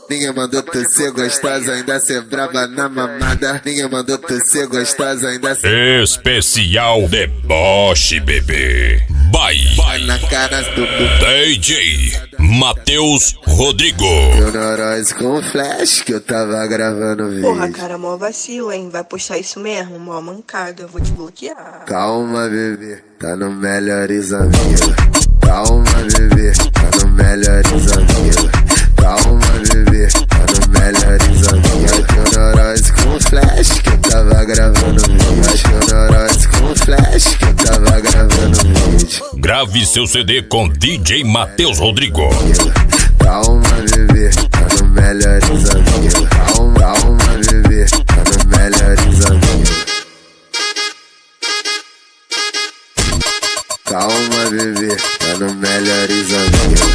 Ninguém mandou tu ser gostosa, ainda ser braba na mamada. Ninguém mandou tu ser gostosa, ainda ser especial deboche, bebê. Vai na cara do DJ Matheus Rodrigo. Meu Noróis com flash que eu tava gravando vídeo. Porra, cara, mó vacilo, hein? Vai postar isso mesmo? Mó mancada, eu vou te bloquear. Calma, bebê, tá no Melhores Amigos. Calma, bebê, tá no Melhores Amigos. Calma, bebê, tá no Melhores Amigos. Meu Noróis com flash que eu tava gravando vídeo. Meu Noróis com flash que eu tava gravando vídeo. Grave seu CD com DJ Matheus Rodrigo. Calma, bebê, tá no Melhores Amigos. Calma, bebê, tá no Melhores Amigos. Calma, bebê, tá no Melhores Amigos.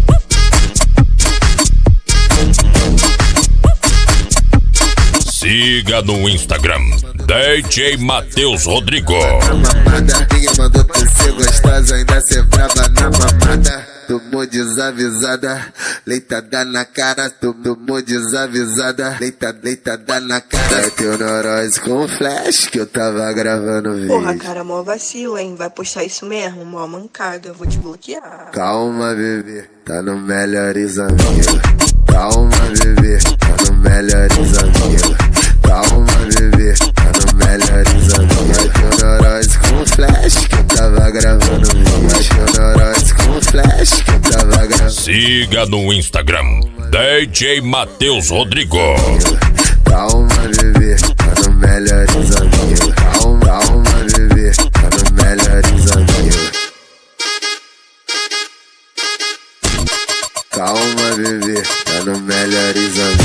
Siga no Instagram DJ Matheus Rodrigo. Ninguém mandou tu ser gostosa, ainda ser brava na mamada. Tomou desavisada, leitada na cara. Tomou desavisada, leitada na cara. É teu Noróis com flash que eu tava gravando vídeo. Porra, cara, mó vacilo, hein? Vai postar isso mesmo? Mó mancada, eu vou te bloquear. Calma, bebê, tá no Melhores Amigos. Calma, bebê, tá no Melhores Amigos. Calma, bebê, tá no Melhores Amigos. É teu Noróis com flash que eu tava gravando vídeo. É teu Noróis com flash que eu tava gravando. Siga no Instagram DJ Matheus Rodrigo. Calma, bebê, tá no Melhores Amigos. Calma, bebê, tá no Melhores Amigos. Calma, bebê, tá no Melhores Amigos.